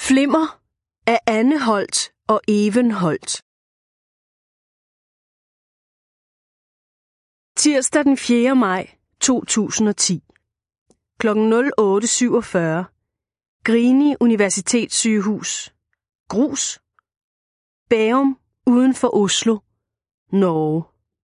Flimmer af Anne Holt og Even Holt. Tirsdag den 4. maj 2010 kl. 08.47. Grini Universitetssygehus. Grus. Bærum uden for Oslo, Norge.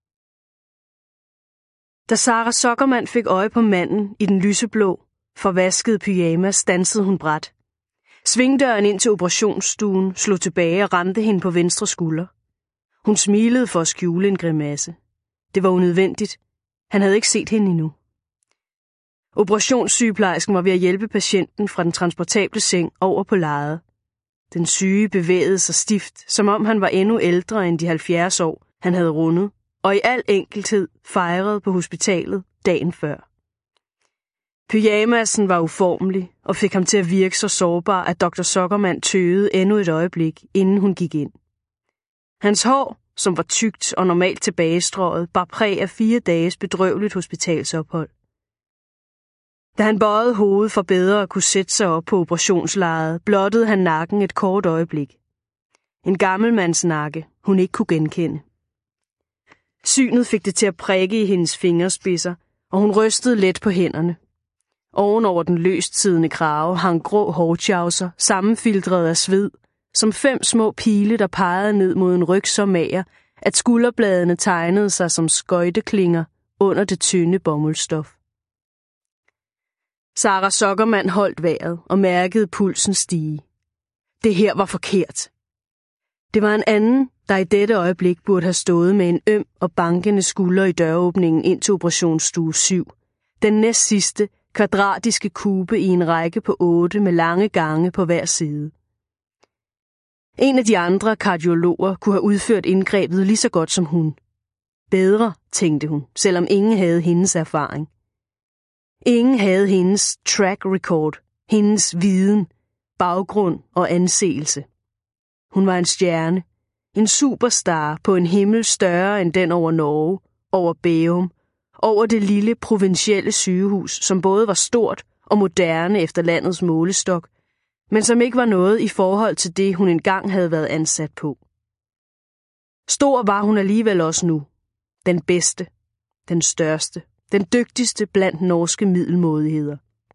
Da Sara Sockermann fik øje på manden i den lyseblå, forvaskede pyjamas, standsede hun brat. Svingdøren ind til operationsstuen slog tilbage og ramte hende på venstre skulder. Hun smilede for at skjule en grimasse. Det var unødvendigt. Han havde ikke set hende endnu. Operationssygeplejersken var ved at hjælpe patienten fra den transportable seng over på lejet. Den syge bevægede sig stift, som om han var endnu ældre end de 70 år, han havde rundet, og i al enkelthed fejret på hospitalet dagen før. Pyjamasen var uformelig og fik ham til at virke så sårbar, at Dr. Sockermann tøvede endnu et øjeblik, inden hun gik ind. Hans hår, som var tykt og normalt tilbagestrøget, bar præg af 4 dages bedrøveligt hospitalsophold. Da han bøjede hovedet for bedre at kunne sætte sig op på operationslejet, blottede han nakken et kort øjeblik. En gammelmands nakke, hun ikke kunne genkende. Synet fik det til at prikke i hendes fingerspidser, og hun rystede let på hænderne. Ovenover den løst siddende krave hang grå hårtjavser, sammenfiltreret af sved, som 5 små pile, der pegede ned mod en ryg så mager, at skulderbladene tegnede sig som skøjteklinger under det tynde bomuldsstof. Sara Sockermann holdt vejret og mærkede pulsen stige. Det her var forkert. Det var en anden, der i dette øjeblik burde have stået med en øm og bankende skulder i døråbningen ind til operationsstue 7. Den næst sidste, kvadratiske kube i en række på 8 med lange gange på hver side. En af de andre kardiologer kunne have udført indgrebet lige så godt som hun. Bedre, tænkte hun, selvom ingen havde hendes erfaring. Ingen havde hendes track record, hendes viden, baggrund og anseelse. Hun var en stjerne, en superstar på en himmel større end den over Norge, over Bærum, over det lille provinsielle sygehus, som både var stort og moderne efter landets målestok, men som ikke var noget i forhold til det, hun engang havde været ansat på. Stor var hun alligevel også nu. Den bedste, den største, den dygtigste blandt norske middelmådigheder.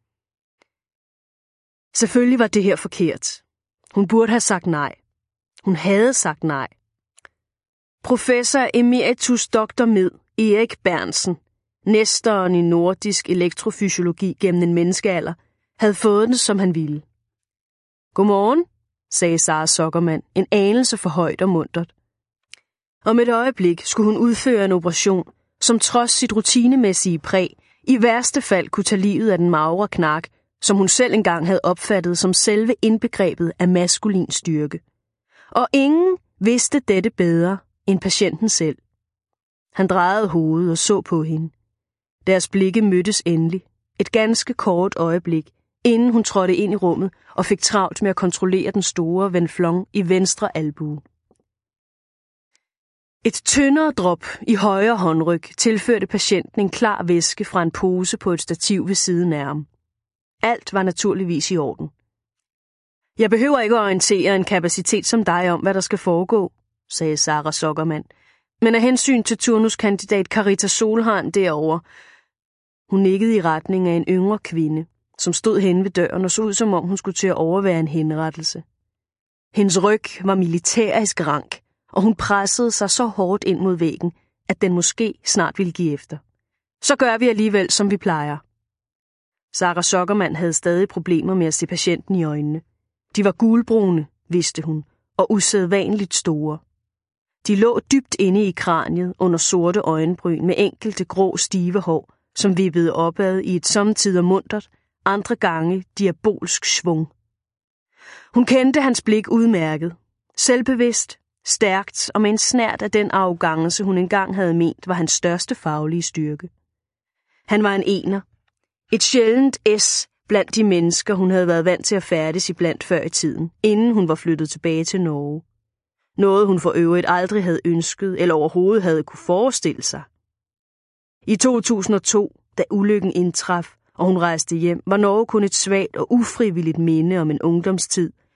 Selvfølgelig var det her forkert. Hun burde have sagt nej. Hun havde sagt nej. Professor emeritus dr. med Erik Berntsen, næsteren i nordisk elektrofysiologi gennem en menneskealder, havde fået den, som han ville. Godmorgen, sagde Sara Sockermann, en anelse for højt og muntert. Om et øjeblik skulle hun udføre en operation, som trods sit rutinemæssige præg, i værste fald kunne tage livet af den magre knak, som hun selv engang havde opfattet som selve indbegrebet af maskulin styrke. Og ingen vidste dette bedre end patienten selv. Han drejede hovedet og så på hende. Deres blikke mødtes endelig, et ganske kort øjeblik, inden hun trådte ind i rummet og fik travlt med at kontrollere den store venflon i venstre albue. Et tyndere drop i højre håndryg tilførte patienten en klar væske fra en pose på et stativ ved siden af ham. Alt var naturligvis i orden. Jeg behøver ikke at orientere en kapacitet som dig om, hvad der skal foregå, sagde Sara Sockermann, men af hensyn til turnuskandidat Carita Solheim derovre. Hun nikkede i retning af en yngre kvinde, som stod henne ved døren og så ud, som om hun skulle til at overvære en henrettelse. Hendes ryg var militærisk rank, og hun pressede sig så hårdt ind mod væggen, at den måske snart ville give efter. Så gør vi alligevel, som vi plejer. Sara Sockermann havde stadig problemer med at se patienten i øjnene. De var gulbrune, vidste hun, og usædvanligt store. De lå dybt inde i kraniet under sorte øjenbryn med enkelte grå stive hår, som vippede opad i et sommetider muntert, andre gange diabolsk svung. Hun kendte hans blik udmærket, selvbevidst, stærkt og med en snert af den arrogance, hun engang havde ment var hans største faglige styrke. Han var en ener, et sjældent S blandt de mennesker, hun havde været vant til at færdes iblandt før i tiden, inden hun var flyttet tilbage til Norge. Noget hun for øvrigt aldrig havde ønsket eller overhovedet havde kunne forestille sig. I 2002, da ulykken indtraf, og hun rejste hjem, var Norge kun et svagt og ufrivilligt minde om en ungdomstid,